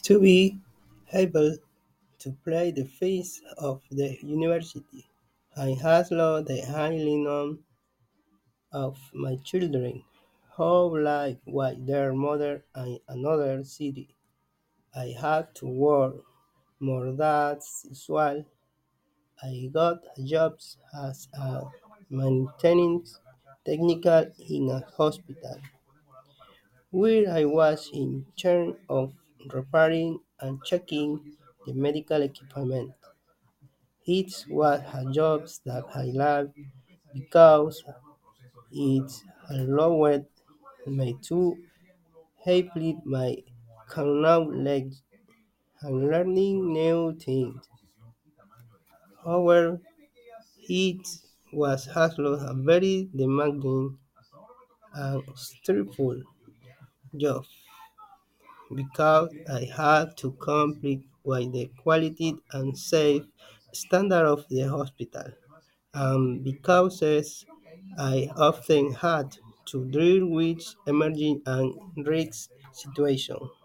To be able to play the face of the university, I has lost the highly known of my children, who live with their mother in another city. I had to work more than usual. I got jobs as a maintenance technician in a hospital, where I was in charge of repairing and checking the medical equipment. It was a job that I loved because it allowed me to help my knowledge and learning new things. However, it was also a very demanding and stressful job because I had to compete with the quality and safe standard of the hospital, and because I often had to deal with emerging and risk situations.